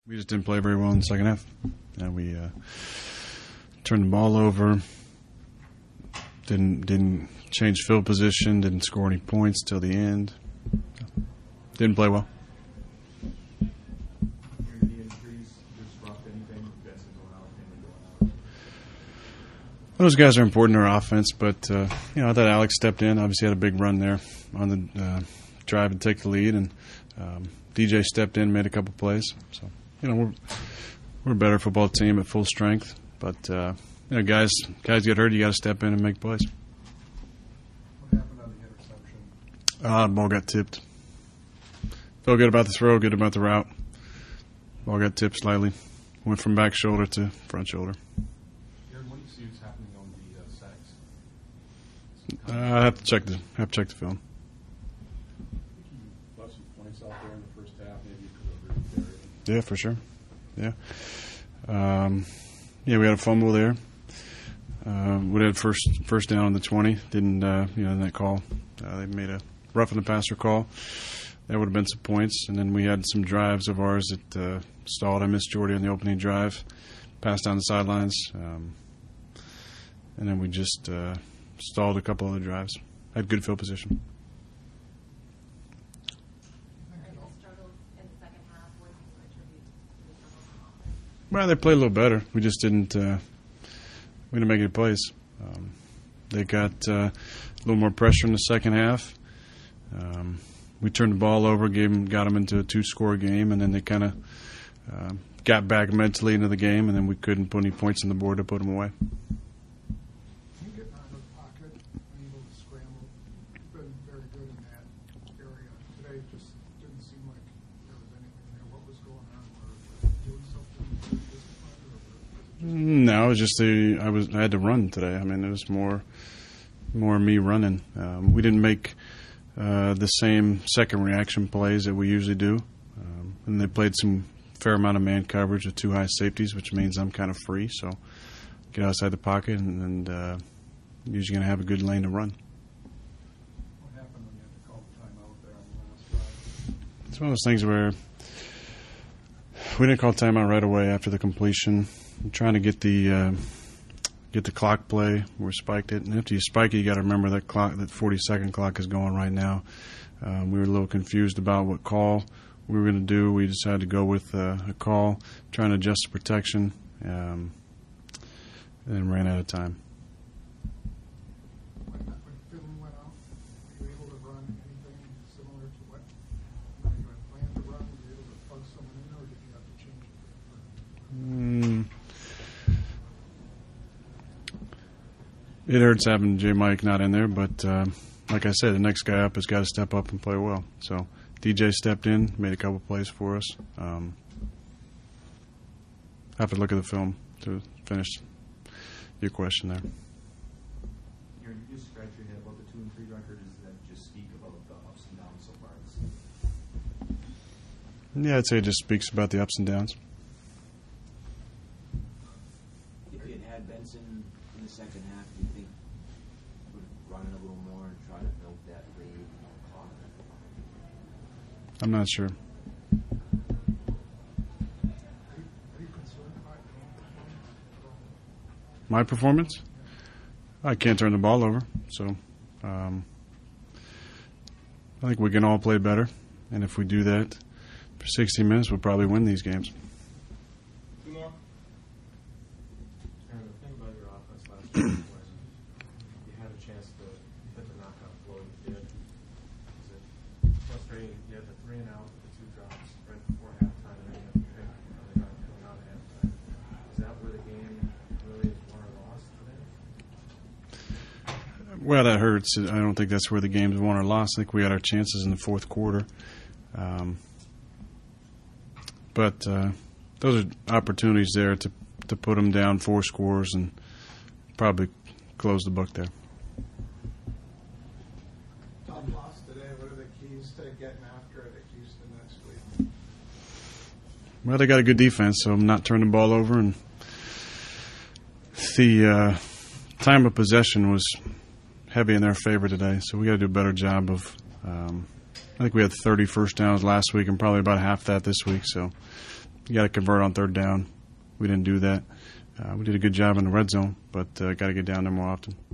We just didn't play very well in the second half. We turned the ball over, didn't change field position, didn't score any points till the end. Didn't play well. Those guys are important to our offense, but I thought Alex stepped in. Obviously, had a big run there on the drive to take the lead, and DJ stepped in, made a couple plays. So, we're a better football team at full strength, but guys get hurt. You got to step in and make plays. What happened on the interception? The ball got tipped. Felt good about the throw, good about the route. Ball got tipped slightly. Went from back shoulder to front shoulder. Aaron, what do you see is happening on the sacks? I have to check the film. You left some points out there in the first half. Maybe you could have really buried them. Yeah, for sure. Yeah. We had a fumble there. We had first down on the 20. Didn't in that call. They made a roughing the passer call. That would have been some points. And then we had some drives of ours that stalled. I missed Jordy on the opening drive. Passed down the sidelines. And then we just stalled a couple other drives. Had good field position. Well, they played a little better. We just didn't make any plays. They got a little more pressure in the second half. We turned the ball over, got them into a 2-score game, and then they kind of got back mentally into the game, and then we couldn't put any points on the board to put them away. You getting out of the pocket, able to scramble. You've been very good in that area. Today it just didn't seem like there was anything there. What was going on? Were you doing something disciplined? No, it was just I had to run today. I mean, it was more me running. We didn't make the same second reaction plays that we usually do, and they played some fair amount of man coverage with 2 high safeties, which means I'm kind of free. So get outside the pocket, and usually going to have a good lane to run. What happened when you had to call the timeout there on the last drive? It's one of those things where we didn't call timeout right away after the completion. I'm trying to get the clock play. We spiked it, and after you spike it, you got to remember that 40-second clock is going right now. We were a little confused about what call we were going to do. We decided to go with a call, trying to adjust the protection, and ran out of time. When Finley went out, were you able to run anything similar to what you had planned to run? Were you able to plug someone in, or did you have to change it? It hurts having J. Mike not in there, but like I said, the next guy up has got to step up and play well. So DJ stepped in, made a couple plays for us. Have to look at the film to finish your question there. You just scratch your head about the 2-3 record. Does that just speak about the ups and downs so far? Yeah, I'd say it just speaks about the ups and downs. If you had Benson in the second half, do you think you would run it a little more and try to milk that lead clock? I'm not sure. Are you concerned about My performance? I can't turn the ball over, so I think we can all play better, and if we do that for 60 minutes, we'll probably win these games. Two more. Aaron, the thing about your offense last week was you had a chance to hit the knockout blow. You did. Was it frustrating? You had the 3 and out with the 2 drops right before halftime, and then you had to pick on the drive coming out of halftime. Is that where the game really is won or lost today? Well, that hurts. I don't think that's where the game's won or lost. I think we had our chances in the fourth quarter. But those are opportunities there to put them down 4 scores and probably close the book there. Tom lost today? What are the keys to getting after it at Houston next week? Well, they got a good defense, so I'm not turning the ball over. And the time of possession was heavy in their favor today, so we got to do a better job of I think we had 30 first downs last week and probably about half that this week, so You got to convert on third down. We didn't do that. We did a good job in the red zone, but got to get down there more often.